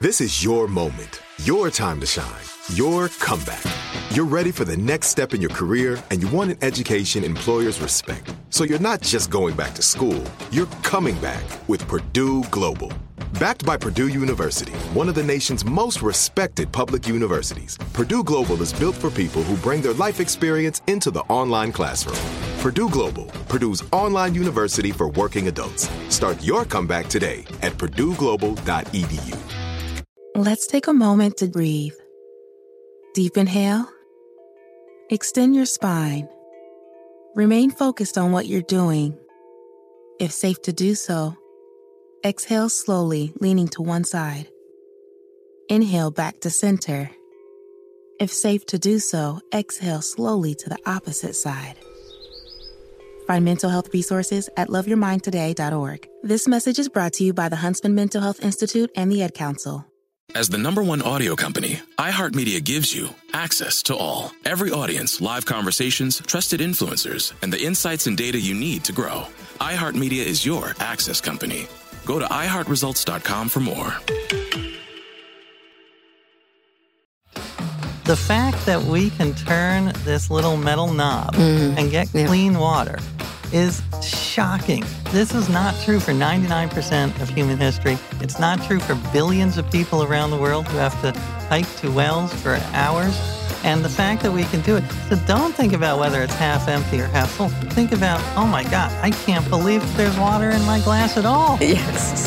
This is your moment, your time to shine, your comeback. You're ready for the next step in your career, and you want an education employers respect. So you're not just going back to school, you're coming back with Purdue Global. Backed by Purdue University, one of the nation's most respected public universities, Purdue Global is built for people who bring their life experience into the online classroom. Purdue Global, Purdue's online university for working adults. Start your comeback today at purdueglobal.edu. Let's take a moment to breathe. Deep inhale. Extend your spine. Remain focused on what you're doing. If safe to do so, exhale slowly, leaning to one side. Inhale back to center. If safe to do so, exhale slowly to the opposite side. Find mental health resources at loveyourmindtoday.org. This message is brought to you by the Huntsman Mental Health Institute and the Ad Council. As the #1 audio company, iHeartMedia gives you access to all. Every audience, live conversations, trusted influencers, and the insights and data you need to grow. iHeartMedia is your access company. Go to iHeartResults.com for more. The fact that we can turn this little metal knob and get clean water is shocking. This is not true for 99% of human history. It's not true for billions of people around the world who have to hike to wells for hours. And the fact that we can do it. So don't think about whether it's half empty or half full. Think about, oh my God, I can't believe there's water in my glass at all. Yes.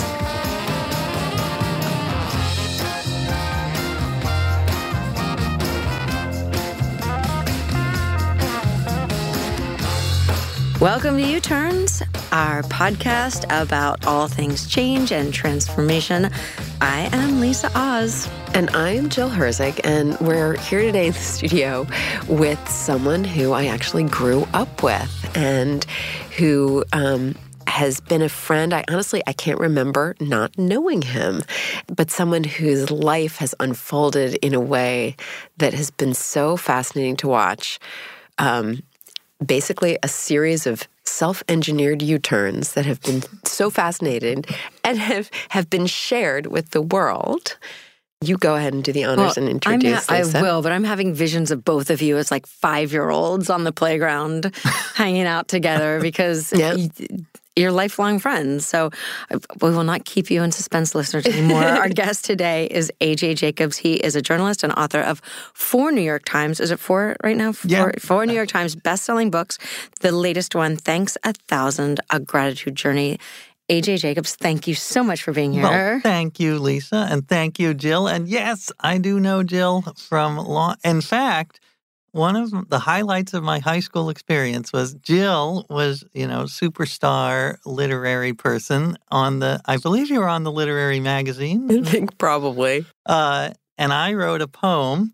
Welcome to U-Turns, our podcast about all things change and transformation. I am Lisa Oz. And I'm Jill Herzig, and we're here today in the studio with someone who I actually grew up with and who has been a friend. I can't remember not knowing him, but someone whose life has unfolded in a way that has been so fascinating to watch. Basically a series of self-engineered U-turns that have been so fascinating and have been shared with the world. You go ahead and do the honors and introduce Lisa. I will, but I'm having visions of both of you as like 5-year-olds on the playground hanging out together because you're lifelong friends. So we will not keep you in suspense, listeners, anymore. Our guest today is A.J. Jacobs. He is a journalist and author of 4 New York Times. Is it 4 right now? Four New York Times best-selling books. The latest one, Thanks 1,000, A Gratitude Journey. A.J. Jacobs, thank you so much for being here. Well, thank you, Lisa, and thank you, Jill. And yes, I do know Jill from long. In fact, one of the highlights of my high school experience was Jill was, superstar literary person on I believe you were on the literary magazine. I think probably. And I wrote a poem,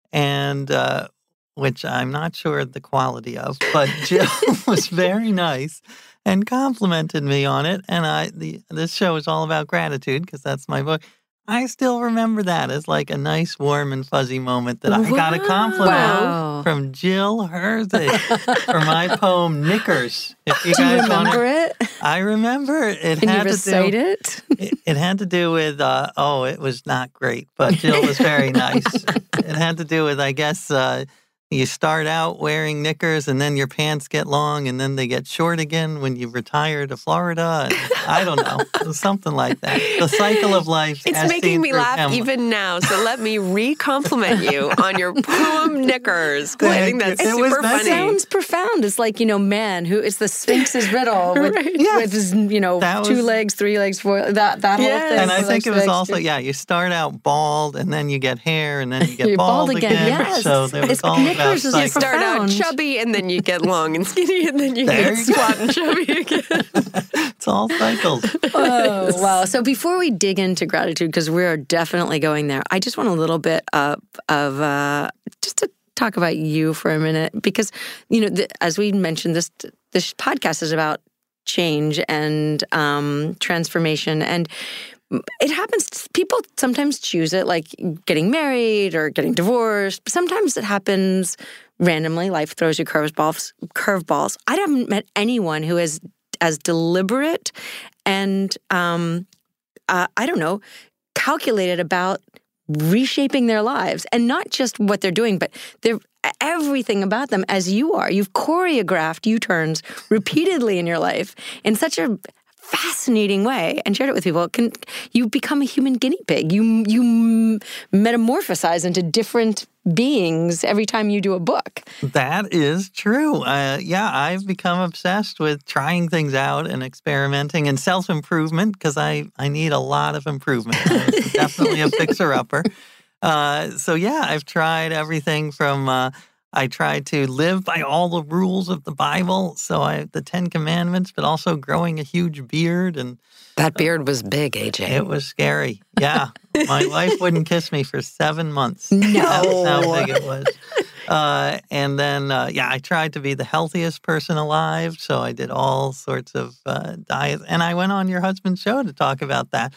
and which I'm not sure the quality of, but Jill was very nice and complimented me on it. And this show is all about gratitude because that's my book. I still remember that as like a nice, warm, and fuzzy moment that I got a compliment from Jill Herzig for my poem Knickers. If you guys remember it? I remember it. Can you recite it? It had to do with, it was not great, but Jill was very nice. It had to do with, I guess, you start out wearing knickers and then your pants get long and then they get short again when you retire to Florida. And I don't know. It was something like that. The cycle of life. It's making me laugh even now. So let me re-compliment you on your poem Knickers. I think that's super funny. It sounds profound. It's like, man, it's the Sphinx's riddle with his, 2 legs, 3 legs, 4, that whole thing. And I think it was also, you start out bald and then you get hair and then you get bald again. Yes. So there was all about you start out chubby and then you get long and skinny and then you get squat and chubby again. It's all cycles. Oh, wow. So before we dig into gratitude, because we're definitely going there, I just want a little bit of just to talk about you for a minute, because, as we mentioned, this podcast is about change and transformation, and it happens. People sometimes choose it, like getting married or getting divorced. Sometimes it happens randomly. Life throws you curveballs. I haven't met anyone who is as deliberate and, calculated about reshaping their lives, and not just what they're doing, but they're everything about them as you are. You've choreographed U-turns repeatedly in your life in such a fascinating way and shared it with people. You become a human guinea pig. You metamorphosize into different beings every time you do a book. That is true. I've become obsessed with trying things out and experimenting and self-improvement because I need a lot of improvement. I'm definitely a fixer-upper. I've tried everything from I tried to live by all the rules of the Bible, the 10 Commandments, but also growing a huge beard. And that beard was big, AJ. It was scary. Yeah. My wife wouldn't kiss me for 7 months. No. That's how big it was. I tried to be the healthiest person alive, so I did all sorts of diets. And I went on your husband's show to talk about that.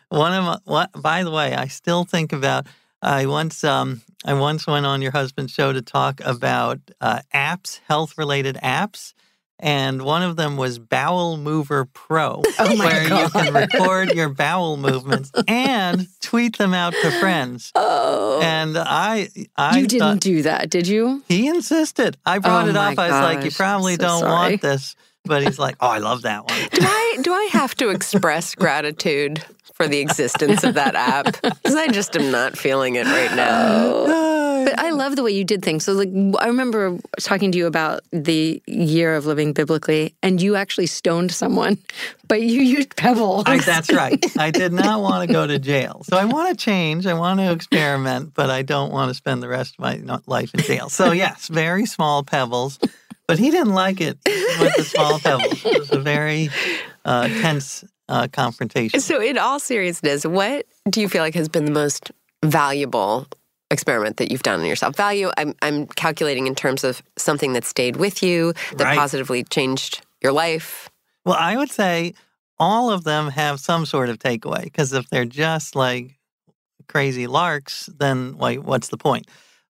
By the way, I still think about, I once went on your husband's show to talk about apps, health-related apps, and one of them was Bowel Mover Pro, where you can record your bowel movements and tweet them out to friends. Oh, and you didn't do that, did you? He insisted. I brought it up. I was like, "You probably don't want this," but he's like, "Oh, I love that one." Do I have to express gratitude for the existence of that app? Because I just am not feeling it right now. But I love the way you did things. So, I remember talking to you about the year of living biblically, and you actually stoned someone, but you used pebbles. That's right. I did not want to go to jail. So I want to change. I want to experiment, but I don't want to spend the rest of my life in jail. So yes, very small pebbles. But he didn't like it with the small pebbles. It was a very tense confrontation. So in all seriousness, what do you feel like has been the most valuable experiment that you've done on yourself? Value, I'm calculating in terms of something that stayed with you, that positively changed your life. Well, I would say all of them have some sort of takeaway, because if they're just like crazy larks, then what's the point?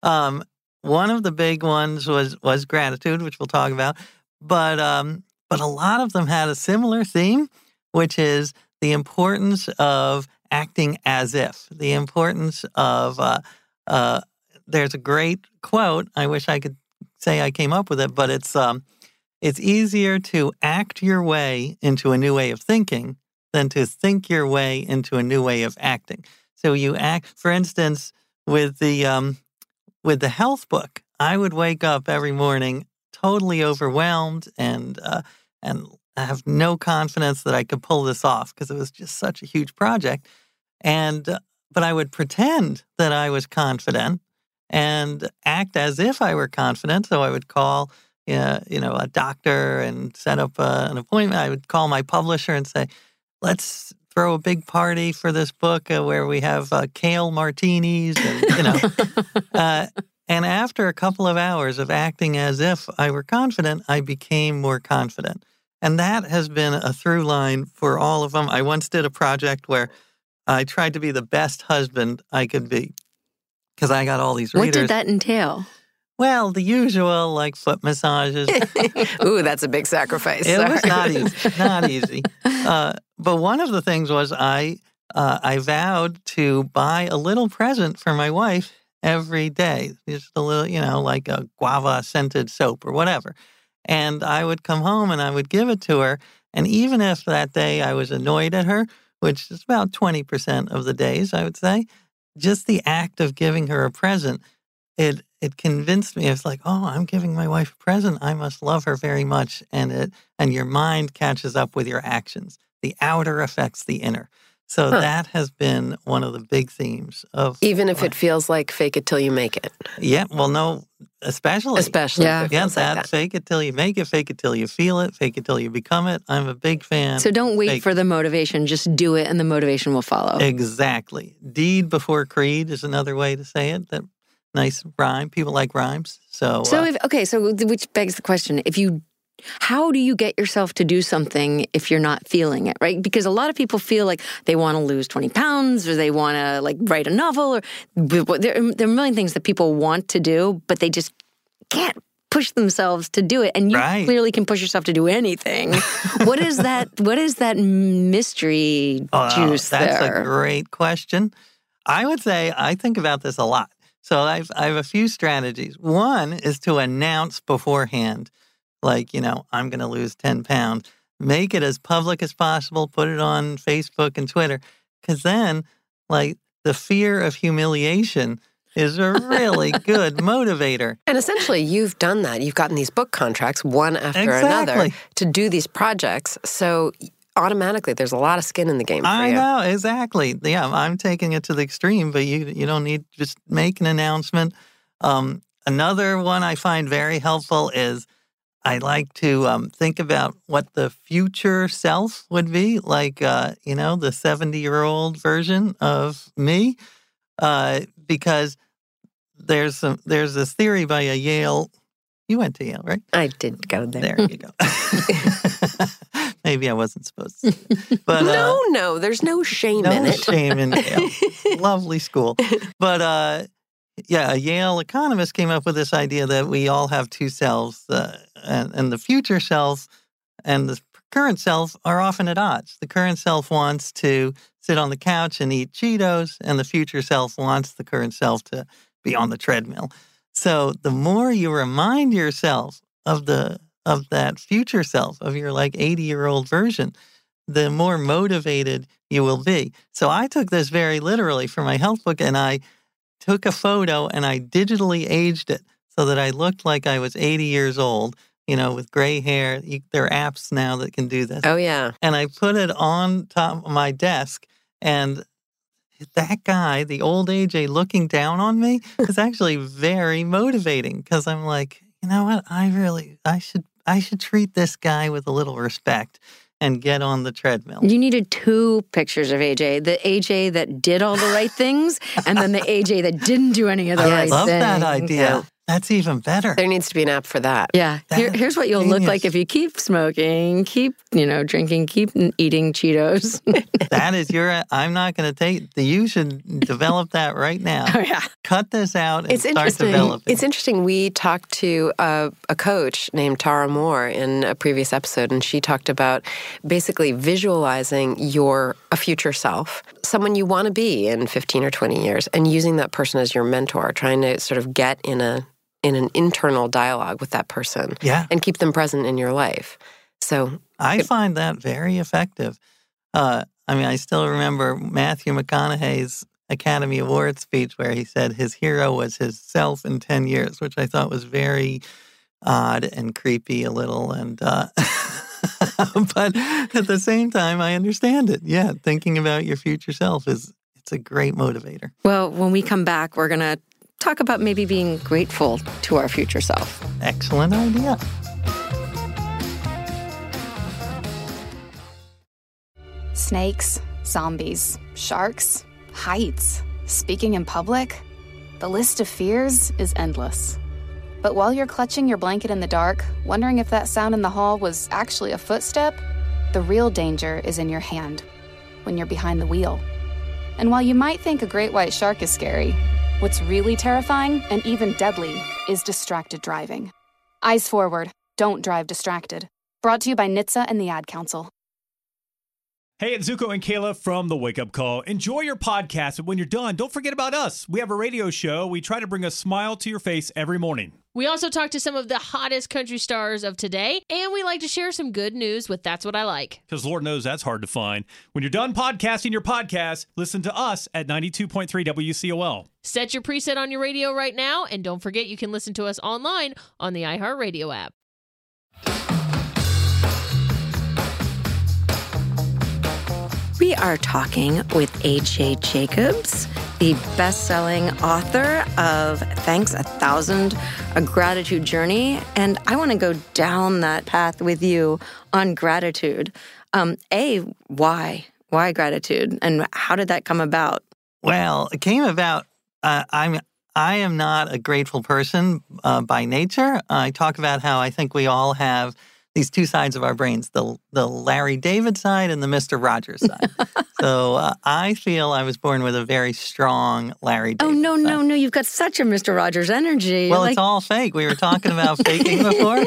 One of the big ones was gratitude, which we'll talk about, but a lot of them had a similar theme, which is the importance of acting as if, the importance of there's a great quote. I wish I could say I came up with it, but it's easier to act your way into a new way of thinking than to think your way into a new way of acting. So you act, for instance, with the health book, I would wake up every morning totally overwhelmed and I have no confidence that I could pull this off because it was just such a huge project. But I would pretend that I was confident and act as if I were confident. So I would call, a doctor and set up an appointment. I would call my publisher and say, "Let's throw a big party for this book where we have kale martinis," and and after a couple of hours of acting as if I were confident, I became more confident. And that has been a through line for all of them. I once did a project where I tried to be the best husband I could be because I got all these readers. What did that entail? Well, the usual, like foot massages. Ooh, that's a big sacrifice. It was not easy. But one of the things was I vowed to buy a little present for my wife every day. Just a little, like a guava-scented soap or whatever. And I would come home and I would give it to her. And even if that day I was annoyed at her, which is about 20% of the days, I would say, just the act of giving her a present, it convinced me. It's like, oh, I'm giving my wife a present. I must love her very much. And your mind catches up with your actions. The outer affects the inner. So that has been one of the big themes of even if it feels like fake it till you make it. Yeah, well, no, especially. Yeah, fake it till you make it, fake it till you feel it, fake it till you become it. I'm a big fan. So don't wait for the motivation, just do it and the motivation will follow. Exactly. Deed before creed is another way to say it. That nice rhyme. People like rhymes. So which begs the question, how do you get yourself to do something if you're not feeling it, right? Because a lot of people feel like they want to lose 20 pounds or they want to write a novel or there are a million things that people want to do, but they just can't push themselves to do it. And you clearly can push yourself to do anything. What is that mystery juice there? That's a great question. I would say I think about this a lot. So I have a few strategies. One is to announce beforehand, like, I'm going to lose 10 pounds. Make it as public as possible. Put it on Facebook and Twitter. Because then, like, the fear of humiliation is a really good motivator. And essentially, you've done that. You've gotten these book contracts one after another to do these projects. So automatically, there's a lot of skin in the game for you. I know, exactly. Yeah, I'm taking it to the extreme, but you don't need to just make an announcement. Another one I find very helpful is I like to think about what the future self would be, like, the 70-year-old version of me, because there's this theory by a Yale. You went to Yale, right? I did go there. There you go. Maybe I wasn't supposed to. But no, there's no shame in it. No shame in Yale. Lovely school. But a Yale economist came up with this idea that we all have two selves, and the future self and the current self are often at odds. The current self wants to sit on the couch and eat Cheetos, and the future self wants the current self to be on the treadmill. So the more you remind yourself of that future self, of your 80-year-old version, the more motivated you will be. So I took this very literally for my health book, and I took a photo and I digitally aged it so that I looked like I was 80 years old, with gray hair. There are apps now that can do this. Oh, yeah. And I put it on top of my desk, and that guy, the old AJ looking down on me, is actually very motivating, because I'm like, you know what? I should treat this guy with a little respect and get on the treadmill. You needed two pictures of AJ. The AJ that did all the right things, and then the AJ that didn't do any of the right things. I love that idea. Yeah. That's even better. There needs to be an app for that. Yeah. Here's what you'll look like if you keep smoking, keep, drinking, keep eating Cheetos. That is I'm not going to you should develop that right now. Oh, yeah. Cut this out and start developing. It's interesting. We talked to a coach named Tara Moore in a previous episode, and she talked about basically visualizing a future self, someone you want to be in 15 or 20 years, and using that person as your mentor, trying to sort of get in an internal dialogue with that person and keep them present in your life. So I find that very effective. I still remember Matthew McConaughey's Academy Award speech where he said his hero was his self in 10 years, which I thought was very odd and creepy a little. And but at the same time, I understand it. Yeah, thinking about your future self it's a great motivator. Well, when we come back, we're going to talk about maybe being grateful to our future self. Excellent idea. Snakes, zombies, sharks, heights, speaking in public. The list of fears is endless. But while you're clutching your blanket in the dark, wondering if that sound in the hall was actually a footstep, the real danger is in your hand, when you're behind the wheel. And while you might think a great white shark is scary, what's really terrifying and even deadly is distracted driving. Eyes forward. Don't drive distracted. Brought to you by NHTSA and the Ad Council. Hey, it's Zuko and Kayla from The Wake Up Call. Enjoy your podcast, and when you're done, don't forget about us. We have a radio show. We try to bring a smile to your face every morning. We also talk to some of the hottest country stars of today, and we like to share some good news with That's What I Like. Because Lord knows that's hard to find. When you're done podcasting your podcast, listen to us at 92.3 WCOL. Set your preset on your radio right now, and don't forget you can listen to us online on the iHeartRadio app. We are talking with AJ Jacobs, the best-selling author of Thanks 1,000, A Gratitude Journey. And I want to go down that path with you on gratitude. Why? Why gratitude? And how did that come about? Well, it came about, I am not a grateful person by nature. I talk about how I think we all have these two sides of our brains, the Larry David side and the Mr. Rogers side. So I feel I was born with a very strong Larry David Oh, no, side. no, no. You've got such a Mr. Rogers energy. Well, it's all fake. We were talking about faking before.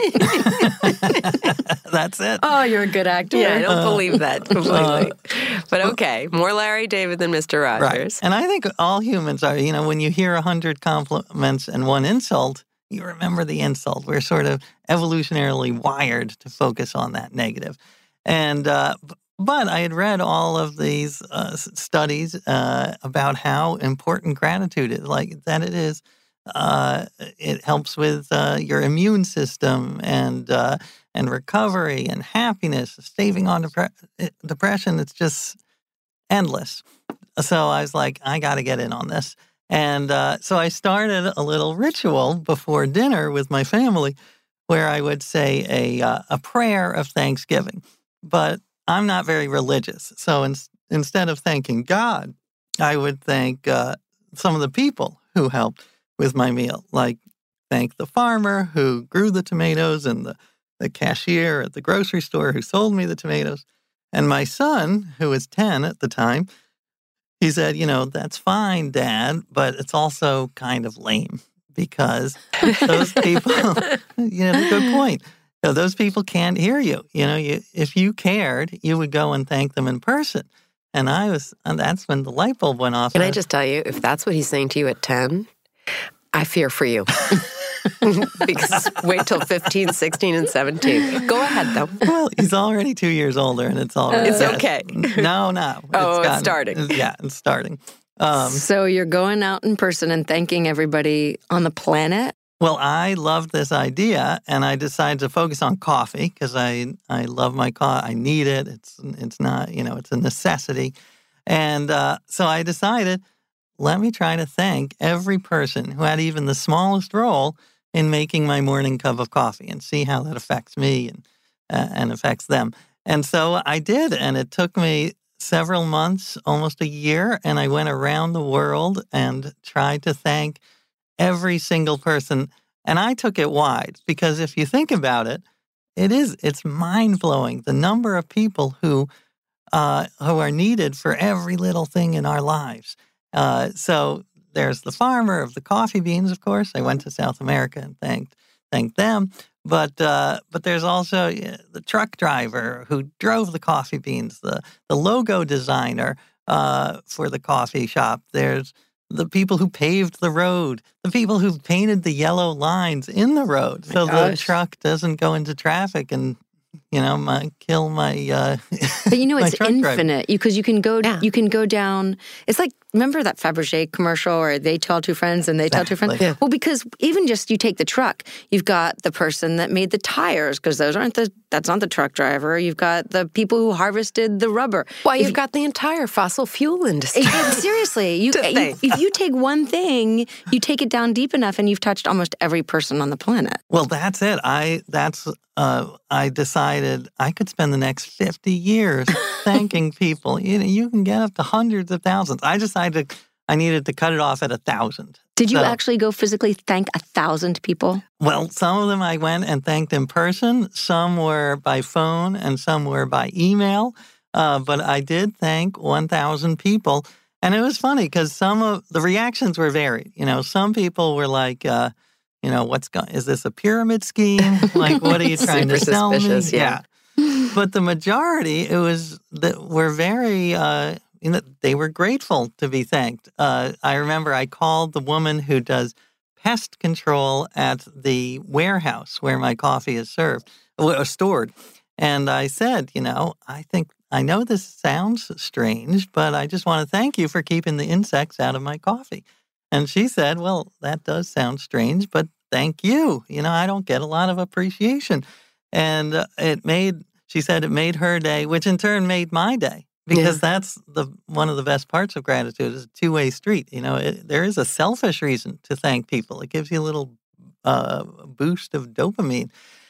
That's it. Oh, you're a good actor. Yeah, I don't believe that completely. But okay, more Larry David than Mr. Rogers. Right. And I think all humans are, when you hear 100 compliments and one insult, you remember the insult. We're sort of evolutionarily wired to focus on that negative. And but I had read all of these studies about how important gratitude is, like that it is. It helps with your immune system and recovery and happiness, staving on depression. It's just endless. So I was like, I got to get in on this. And so I started a little ritual before dinner with my family where I would say a prayer of thanksgiving. But I'm not very religious. So instead of thanking God, I would thank some of the people who helped with my meal, like thank the farmer who grew the tomatoes and the cashier at the grocery store who sold me the tomatoes. And my son, who was 10 at the time, he said, that's fine, Dad, but it's also kind of lame because those people, good point. Those people can't hear you. If you cared, you would go and thank them in person. And that's when the light bulb went off. Can I just tell you, if that's what he's saying to you at 10, I fear for you. Because wait till 15, 16, and 17. Go ahead, though. Well, he's already 2 years older, and it's already... It's okay. No. It's starting. Yeah, it's starting. So you're going out in person and thanking everybody on the planet? Well, I loved this idea, and I decided to focus on coffee because I love my coffee. I need it. It's not, it's a necessity. And so I decided, let me try to thank every person who had even the smallest role in making my morning cup of coffee and see how that affects me and affects them. And so I did, and it took me several months, almost a year, and I went around the world and tried to thank every single person. And I took it wide because if you think about it, it's mind-blowing the number of people who are needed for every little thing in our lives. So there's the farmer of the coffee beans, of course. I went to South America and thanked them. But there's also the truck driver who drove the coffee beans, the logo designer for the coffee shop. There's the people who paved the road, the people who painted the yellow lines in the road so the truck doesn't go into traffic and kill my. But it's infinite because you can go down. It's like, remember that Fabergé commercial where they tell two friends and they tell two friends? Yeah. Well, because even just you take the truck, you've got the person that made the tires because that's not the truck driver. You've got the people who harvested the rubber. Well, you've got the entire fossil fuel industry. Seriously, if you take one thing, you take it down deep enough and you've touched almost every person on the planet. Well, that's it. I decided I could spend the next 50 years thanking people. You can get up to hundreds of thousands. I decided I needed to cut it off at 1,000. Did you actually go physically thank 1,000 people? Well, some of them I went and thanked in person. Some were by phone and some were by email. But I did thank 1,000 people. And it was funny because some of the reactions were varied. Some people were like, is this a pyramid scheme? Like, what are you trying to sell me? Yeah. But the majority, were very, they were grateful to be thanked. I remember I called the woman who does pest control at the warehouse where my coffee is stored. And I said, I know this sounds strange, but I just want to thank you for keeping the insects out of my coffee. And she said, well, that does sound strange, but thank you. I don't get a lot of appreciation. And she said it made her day, which in turn made my day, because that's one of the best parts of gratitude is a two-way street. There is a selfish reason to thank people. It gives you a little boost of dopamine.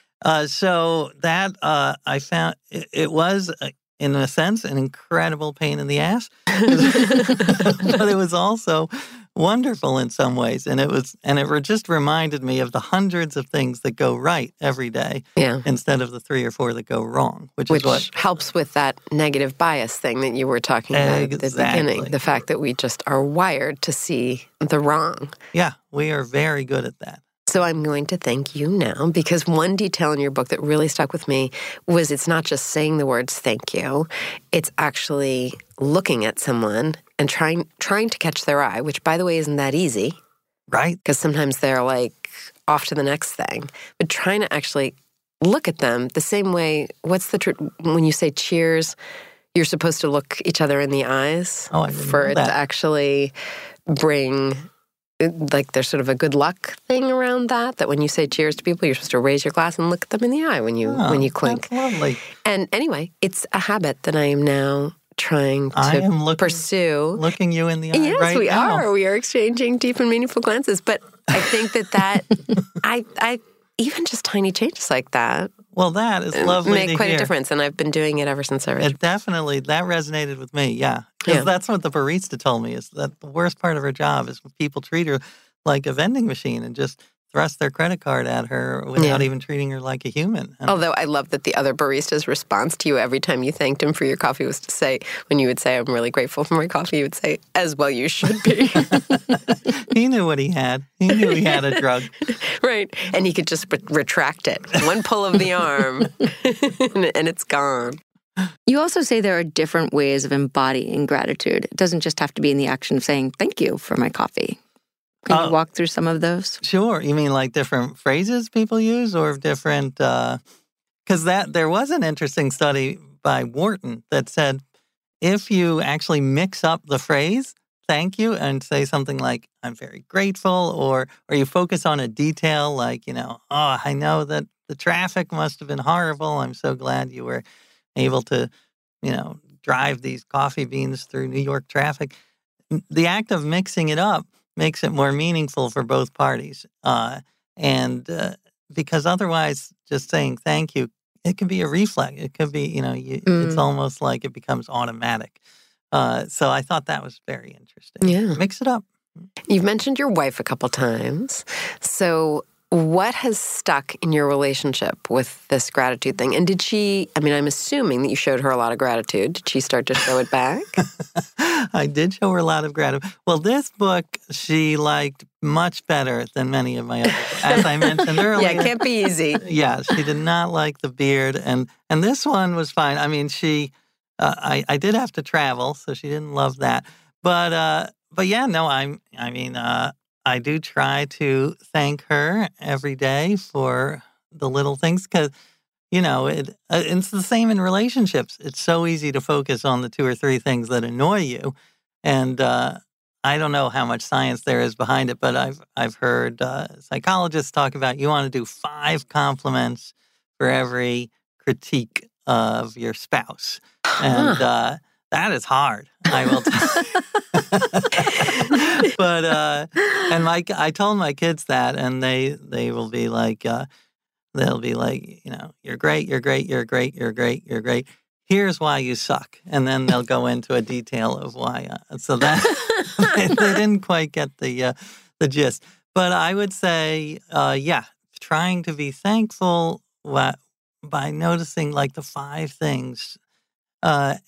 So that I found it was, in a sense, an incredible pain in the ass. But it was also wonderful in some ways. And it just reminded me of the hundreds of things that go right every day instead of the 3 or 4 that go wrong, which is what helps with that negative bias thing that you were talking about at the beginning. The fact that we just are wired to see the wrong. Yeah, we are very good at that. So I'm going to thank you now because one detail in your book that really stuck with me was it's not just saying the words thank you, it's actually looking at someone and trying to catch their eye, which, by the way, isn't that easy. Right. Because sometimes they're like off to the next thing. But trying to actually look at them the same way, when you say cheers, you're supposed to look each other in the eyes for it to actually bring... Like there's sort of a good luck thing around that when you say cheers to people, you're supposed to raise your glass and look at them in the eye when you clink. That's lovely. And anyway, it's a habit that I am now trying to pursue. Looking you in the eye yes, right now. Yes, we are. We are exchanging deep and meaningful glances. But I think that I even just tiny changes like that. Well, that is lovely make quite a difference, and I've been doing it ever since I read. That resonated with me, yeah. Because that's what the barista told me, is that the worst part of her job is when people treat her like a vending machine and just thrust their credit card at her without even treating her like a human. Although I love that the other barista's response to you every time you thanked him for your coffee was to say, when you would say, I'm really grateful for my coffee, you would say, as well you should be. He knew what he had. He knew he had a drug. Right. And he could just retract it. One pull of the arm and it's gone. You also say there are different ways of embodying gratitude. It doesn't just have to be in the action of saying, thank you for my coffee. Can you walk through some of those? Sure. You mean like different phrases people use or different... Because there was an interesting study by Wharton that said if you actually mix up the phrase, thank you, and say something like, I'm very grateful, or you focus on a detail like, I know that the traffic must have been horrible. I'm so glad you were able to, drive these coffee beans through New York traffic. The act of mixing it up makes it more meaningful for both parties. Because otherwise, just saying thank you, it can be a reflex. It could be, it's almost like it becomes automatic. So I thought that was very interesting. Yeah. Mix it up. You've mentioned your wife a couple times. So what has stuck in your relationship with this gratitude thing? And did she, I'm assuming that you showed her a lot of gratitude. Did she start to show it back? I did show her a lot of gratitude. Well, this book she liked much better than many of my others, as I mentioned earlier. Yeah, it can't be easy. Yeah, she did not like the beard. And this one was fine. I did have to travel, so she didn't love that. But yeah, no, I do try to thank her every day for the little things because, it's the same in relationships. It's so easy to focus on the 2 or 3 things that annoy you. And I don't know how much science there is behind it, but I've heard psychologists talk about you want to do 5 compliments for every critique of your spouse. And that is hard, I will tell you. But, I told my kids that, and they will be like, you're great, you're great, you're great, you're great, you're great. Here's why you suck. And then they'll go into a detail of why. So that, they didn't quite get the gist. But I would say, trying to be thankful by noticing like the 5 things. What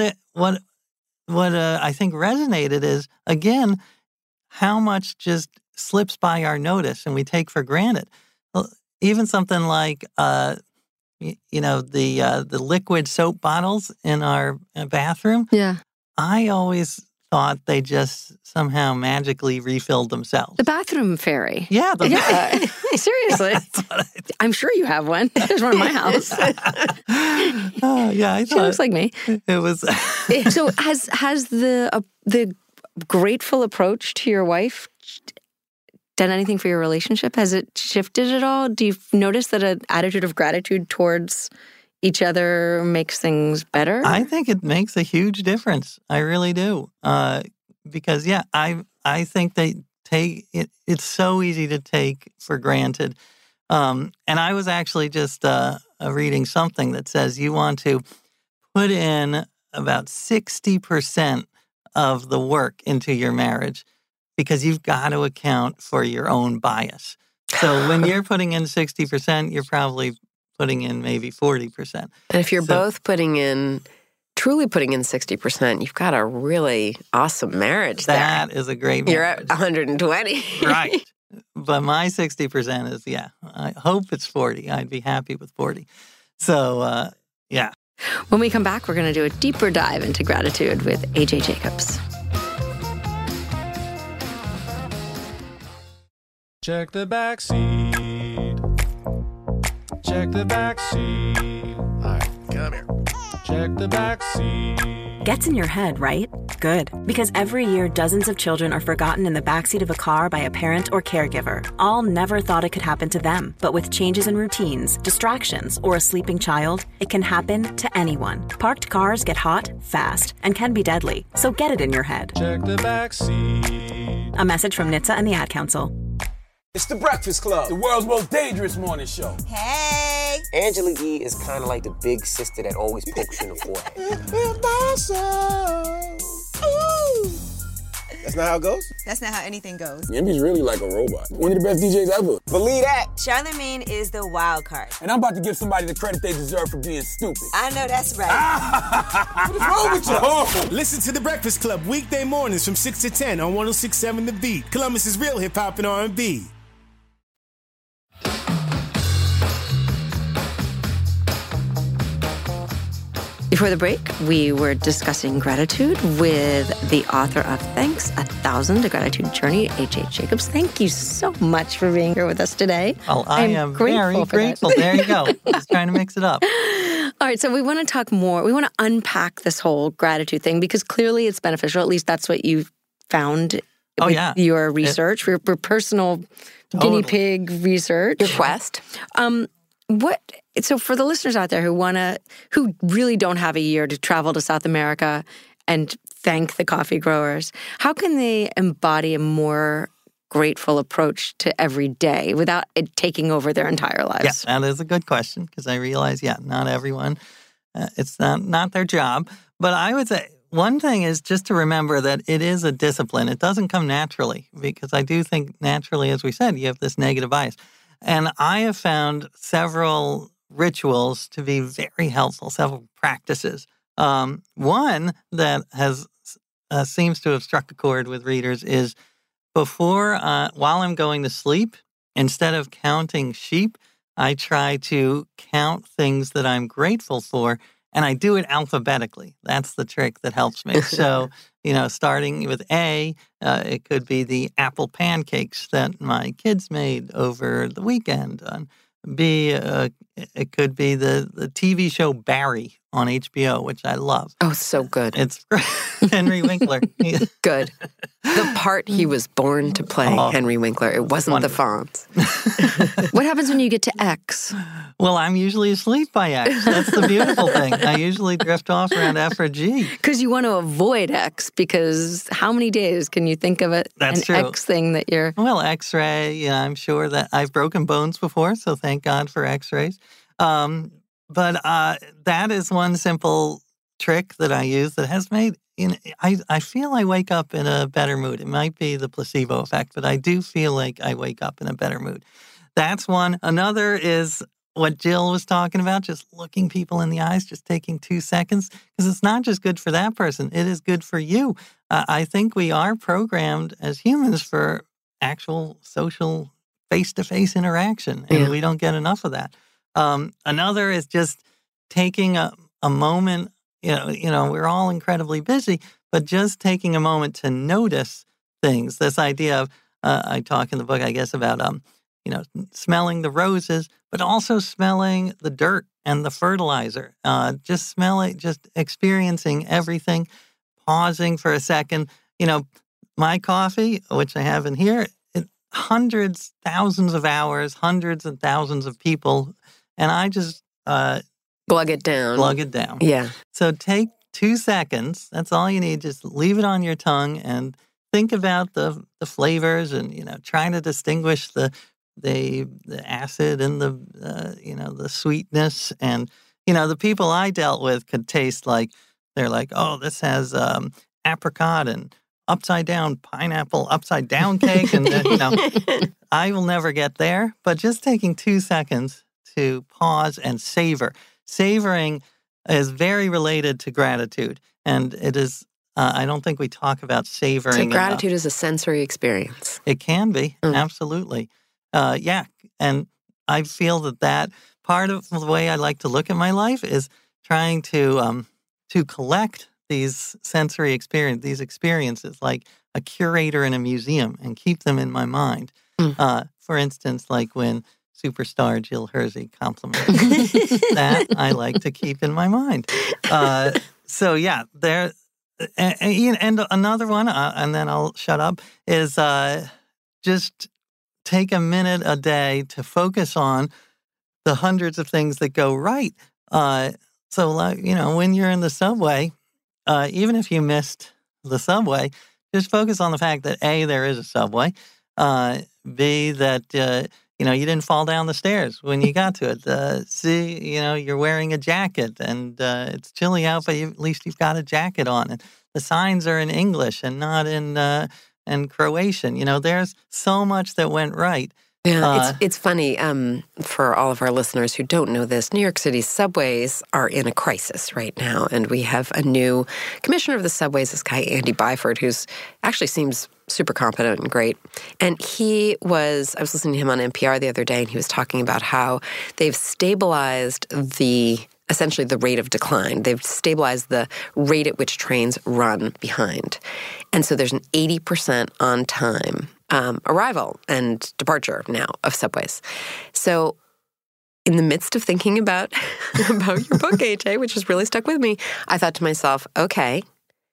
I think resonated is, again, how much just slips by our notice and we take for granted. Even something like, the liquid soap bottles in our bathroom. Yeah. I always thought they just somehow magically refilled themselves. The bathroom fairy. Yeah. Seriously. I'm sure you have one. There's one in my house. Yeah, I thought she looks like me. It was. So has the grateful approach to your wife done anything for your relationship? Has it shifted at all? Do you notice that an attitude of gratitude towards each other makes things better? I think it makes a huge difference. I really do. Because, I think they take it. It's so easy to take for granted. And I was actually just reading something that says you want to put in about 60% of the work into your marriage. because you've got to account for your own bias. So when you're putting in 60%, you're probably putting in maybe 40%. And if you're both truly putting in 60%, you've got a really awesome marriage there. That is a great marriage. You're at 120. Right. But my 60% is, I hope it's 40. I'd be happy with 40. So, yeah. When we come back, we're going to do a deeper dive into gratitude with AJ Jacobs. Check the back seat. Check the back seat. All right, come here. Check the back seat. Gets in your head, right? Good. Because every year, dozens of children are forgotten in the backseat of a car by a parent or caregiver. All never thought it could happen to them. But with changes in routines, distractions, or a sleeping child, it can happen to anyone. Parked cars get hot, fast, and can be deadly. So get it in your head. Check the back seat. A message from NHTSA and the Ad Council. It's The Breakfast Club, the world's most dangerous morning show. Hey! Angela Yee is kind of like the big sister that always pokes you in the forehead. That's not how it goes? That's not how anything goes. Yemi's really like a robot. One of the best DJs ever. Believe that. Charlamagne is the wild card. And I'm about to give somebody the credit they deserve for being stupid. I know that's right. What is wrong with you? Oh. Listen to The Breakfast Club weekday mornings from 6 to 10 on 106.7 The Beat. Columbus's real hip-hop and R&B. Before the break, we were discussing gratitude with the author of Thanks 1,000, A Gratitude Journey, AJ Jacobs. Thank you so much for being here with us today. Well, I am very grateful. There you go. Just trying to mix it up. All right, so we want to talk more. We want to unpack this whole gratitude thing because clearly it's beneficial. At least that's what you've found with your research, your personal guinea pig research. Your quest. So for the listeners out there who really don't have a year to travel to South America and thank the coffee growers, how can they embody a more grateful approach to every day without it taking over their entire lives? Yeah, that is a good question because I realize, not everyone, it's not their job. But I would say one thing is just to remember that it is a discipline. It doesn't come naturally because I do think naturally, as we said, you have this negative bias. And I have found several rituals to be very helpful, several practices. One that has seems to have struck a chord with readers is while I'm going to sleep, instead of counting sheep, I try to count things that I'm grateful for, and I do it alphabetically. That's the trick that helps me. So, starting with A, it could be the apple pancakes that my kids made over the weekend. B, it could be the TV show Barry on HBO, which I love. Oh, so good. It's Henry Winkler. Good. The part he was born to play, Henry Winkler. It wasn't wonderful. The Fonz. What happens when you get to X? Well, I'm usually asleep by X. That's the beautiful thing. I usually drift off around F or G. Because you want to avoid X, because how many days can you think of That's true. X thing that you're... Well, X-ray, I'm sure that I've broken bones before, so thank God for X-rays. But that is one simple trick that I use that has made, I feel I wake up in a better mood. It might be the placebo effect, but I do feel like I wake up in a better mood. That's one. Another is what Jill was talking about, just looking people in the eyes, just taking 2 seconds, because it's not just good for that person, it is good for you. I think we are programmed as humans for actual social face-to-face interaction, and we don't get enough of that. Another is just taking a moment, we're all incredibly busy, but just taking a moment to notice things. This idea of, I talk in the book, I guess, about, smelling the roses, but also smelling the dirt and the fertilizer. Just experiencing everything, pausing for a second. My coffee, which I have in here, hundreds, thousands of hours, hundreds and thousands of people, and I just plug it down. Yeah. So take 2 seconds. That's all you need. Just leave it on your tongue and think about the flavors and trying to distinguish the acid and the sweetness. And the people I dealt with could taste like they're like, oh, this has apricot and upside down pineapple, upside down cake. And, I will never get there. But just taking 2 seconds to pause and savor. Savoring is very related to gratitude. And it is, I don't think we talk about savoring. So gratitude is a sensory experience. It can be, absolutely. Yeah, and I feel that part of the way I like to look at my life is trying to collect these sensory these experiences, like a curator in a museum, and keep them in my mind. For instance, like when superstar Jill Hersey complimented me, that I like to keep in my mind. So yeah, there. And another one, and then I'll shut up, is just take a minute a day to focus on the hundreds of things that go right. So, like, when you're in the subway, even if you missed the subway, just focus on the fact that A, there is a subway, B, that, you didn't fall down the stairs when you got to it. C, you're wearing a jacket and it's chilly out, but at least you've got a jacket on. And the signs are in English and not in Croatian. There's so much that went right. Yeah, it's funny for all of our listeners who don't know this. New York City's subways are in a crisis right now, and we have a new commissioner of the subways, this guy Andy Byford, who's actually seems super competent and great. And I was listening to him on NPR the other day, and he was talking about how they've stabilized essentially the rate of decline. They've stabilized the rate at which trains run behind. And so there's an 80% on time arrival and departure now of subways. So in the midst of thinking about your book, AJ, which has really stuck with me, I thought to myself, okay,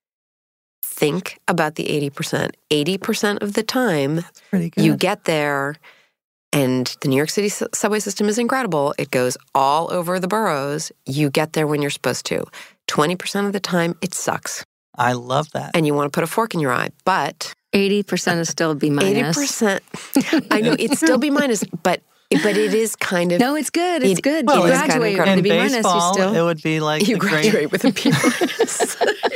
think about the 80%. 80% of the time, you get there, and the New York City subway system is incredible. It goes all over the boroughs. You get there when you're supposed to. 20% of the time, it sucks. I love that. And you want to put a fork in your eye, but 80% is still B minus. 80%. I know it's still B minus, but it is kind of. No, it's good. It's good. Well, you graduate with a B minus. It would be like you graduate with a B minus.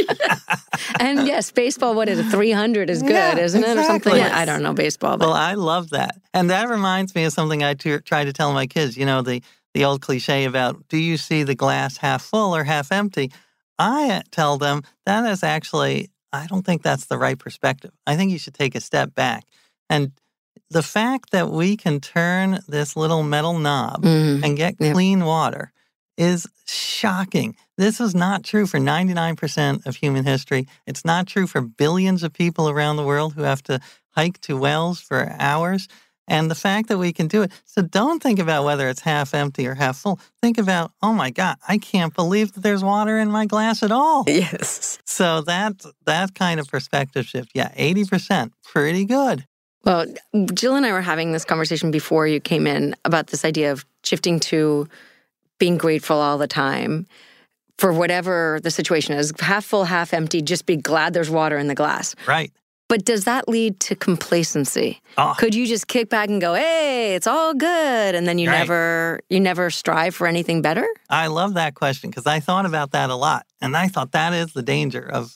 And yes, baseball, what is it? 300 is good, isn't it? Or something? Yes. I don't know baseball. But. Well, I love that. And that reminds me of something I try to tell my kids. The old cliche about, do you see the glass half full or half empty? I tell them that is actually, I don't think that's the right perspective. I think you should take a step back. And the fact that we can turn this little metal knob and get clean water is shocking. This is not true for 99% of human history. It's not true for billions of people around the world who have to hike to wells for hours. And the fact that we can do it. So don't think about whether it's half empty or half full. Think about, oh my God, I can't believe that there's water in my glass at all. Yes. So that kind of perspective shift, 80%, pretty good. Well, Jill and I were having this conversation before you came in about this idea of shifting to being grateful all the time for whatever the situation is. Half full, half empty, just be glad there's water in the glass. Right. But does that lead to complacency? Oh. Could you just kick back and go, hey, it's all good, and then you never strive for anything better? I love that question because I thought about that a lot. And I thought that is the danger of,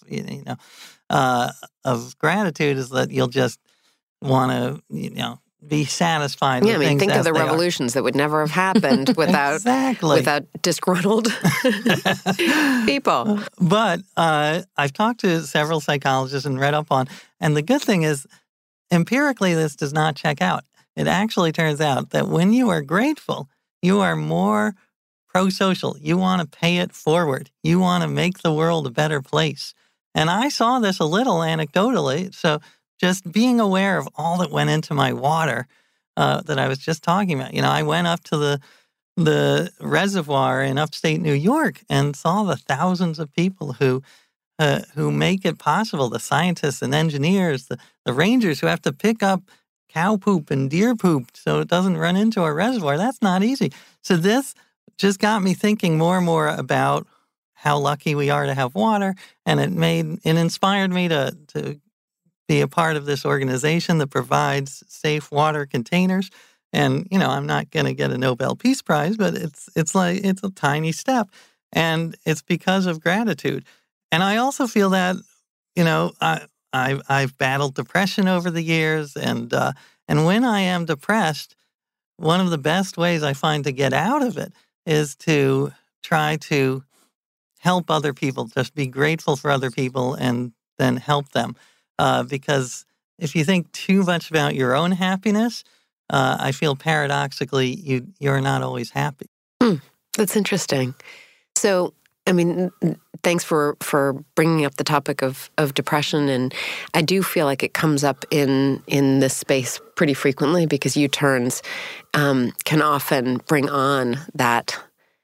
of gratitude, is that you'll just want to, be satisfied with things. Think of the revolutions that would never have happened without without disgruntled people. But I've talked to several psychologists and read up on, and the good thing is, empirically, this does not check out. It actually turns out that when you are grateful, you are more pro-social. You want to pay it forward. You want to make the world a better place. And I saw this a little anecdotally, so just being aware of all that went into my water that I was just talking about. I went up to the reservoir in upstate New York and saw the thousands of people who make it possible, the scientists and engineers, the rangers who have to pick up cow poop and deer poop so it doesn't run into our reservoir. That's not easy. So this just got me thinking more and more about how lucky we are to have water, and it inspired me to be a part of this organization that provides safe water containers. And, I'm not going to get a Nobel Peace Prize, but it's a tiny step. And it's because of gratitude. And I also feel that, I I've battled depression over the years, and when I am depressed, one of the best ways I find to get out of it is to try to help other people, just be grateful for other people and then help them. Because if you think too much about your own happiness, I feel paradoxically you're not always happy. That's interesting. So, I mean, thanks for bringing up the topic of depression, and I do feel like it comes up in this space pretty frequently because U-turns can often bring on that,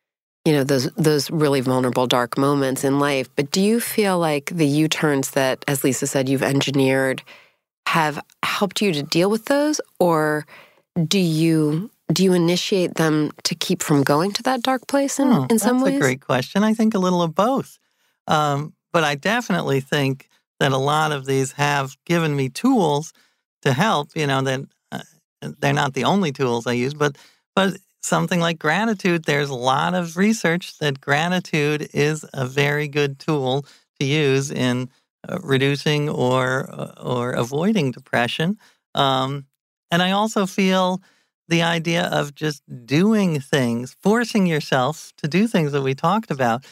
those really vulnerable, dark moments in life. But do you feel like the U-turns that, as Lisa said, you've engineered have helped you to deal with those, or do you initiate them to keep from going to that dark place in some ways? That's a great question. I think a little of both. But I definitely think that a lot of these have given me tools to help, that they're not the only tools I use, but something like gratitude, there's a lot of research that gratitude is a very good tool to use in reducing or avoiding depression. And I also feel the idea of just doing things, forcing yourself to do things that we talked about,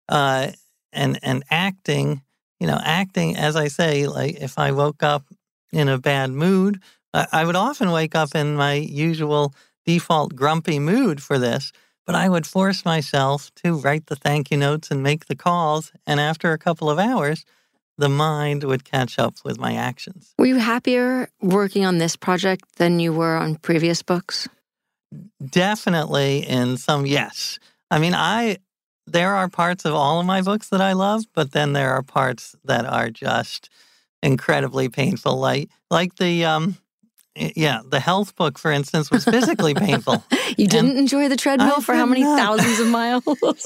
and acting, acting, as I say, like if I woke up in a bad mood, I would often wake up in my usual default grumpy mood for this, but I would force myself to write the thank you notes and make the calls, and after a couple of hours, the mind would catch up with my actions. Were you happier working on this project than you were on previous books? Definitely in some, yes. I mean, there are parts of all of my books that I love, but then there are parts that are just incredibly painful. Like the health book, for instance, was physically painful. You didn't enjoy the treadmill for how many thousands of miles?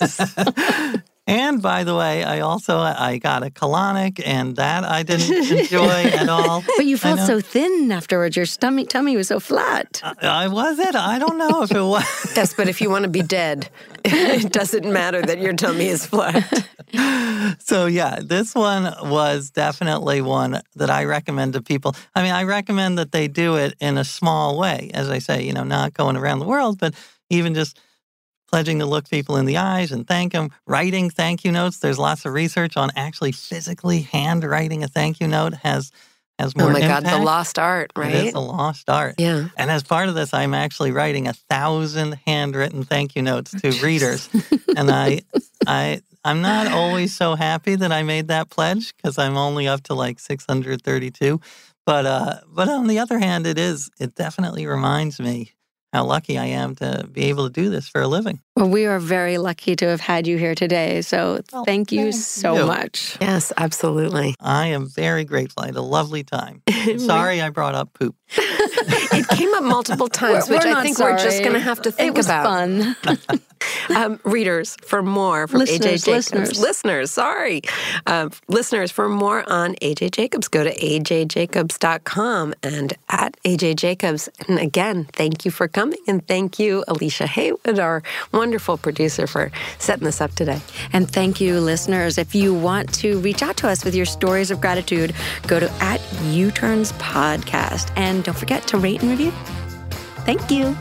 And by the way, I got a colonic, and that I didn't enjoy at all. But you felt so thin afterwards. Your tummy was so flat. Was it? I don't know if it was. Yes, but if you want to be dead, it doesn't matter that your tummy is flat. So yeah, this one was definitely one that I recommend to people. I mean, I recommend that they do it in a small way. As I say, not going around the world, but even just pledging to look people in the eyes and thank them, writing thank you notes. There's lots of research on actually physically handwriting a thank you note has more impact. God, the lost art, right? It is a lost art. Yeah. And as part of this, I'm actually writing 1,000 handwritten thank you notes to readers. And I'm not always so happy that I made that pledge because I'm only up to like 632. But on the other hand, it definitely reminds me how lucky I am to be able to do this for a living. Well, we are very lucky to have had you here today. So thank you so much. Yes, absolutely. I am very grateful. I had a lovely time. Sorry I brought up poop. It came up multiple times, which I think we're just going to have to think about. It was fun. Readers, for more from AJ Jacobs. Listeners, for more on AJ Jacobs, go to ajjacobs.com and at AJ Jacobs. And again, thank you for coming. And thank you, Alicia Haywood, our wonderful producer, for setting this up today. And thank you, listeners. If you want to reach out to us with your stories of gratitude, go to @U-Turns Podcast. And don't forget to rate and review. Thank you.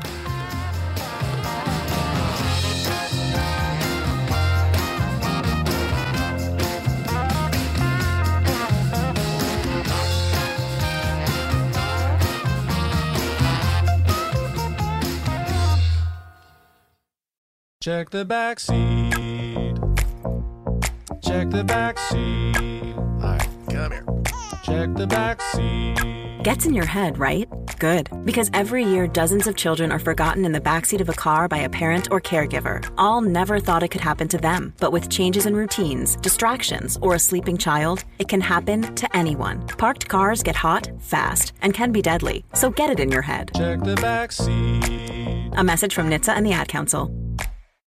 Check the back seat. Check the back seat. All right, come here. Check the back seat. Gets in your head, right? Good. Because every year, dozens of children are forgotten in the backseat of a car by a parent or caregiver. All never thought it could happen to them. But with changes in routines, distractions, or a sleeping child, it can happen to anyone. Parked cars get hot, fast, and can be deadly. So get it in your head. Check the back seat. A message from NHTSA and the Ad Council.